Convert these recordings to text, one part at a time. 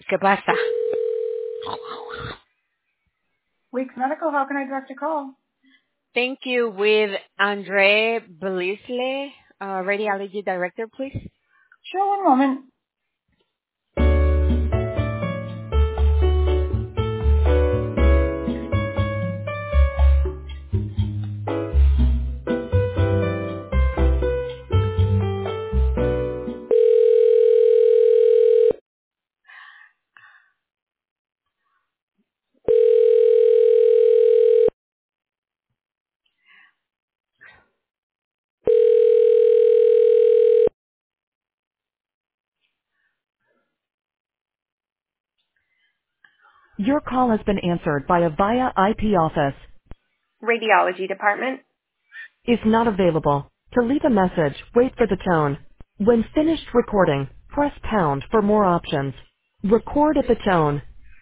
¿Qué pasa? Weeks Medical, how can I direct a call? Thank you. With Andre Belisle, radiology director, please. Sure, one moment. Your call has been answered by a VIA IP office. Radiology department. Is not available. To leave a message, wait for the tone. When finished recording, press pound for more options. Record at the tone.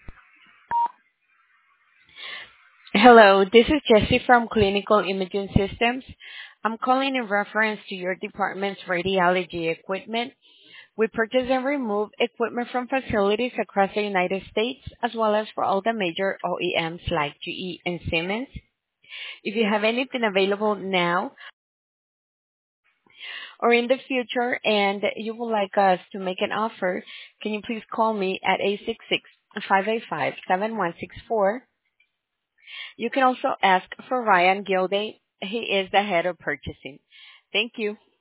Hello, this is Jessie from Clinical Imaging Systems. I'm calling in reference to your department's radiology equipment. We purchase and remove equipment from facilities across the United States, as well as for all the major OEMs like GE and Siemens. If you have anything available now or in the future and you would like us to make an offer, can you please call me at 866-585-7164? You can also ask for Ryan Gilday. He is the head of purchasing. Thank you.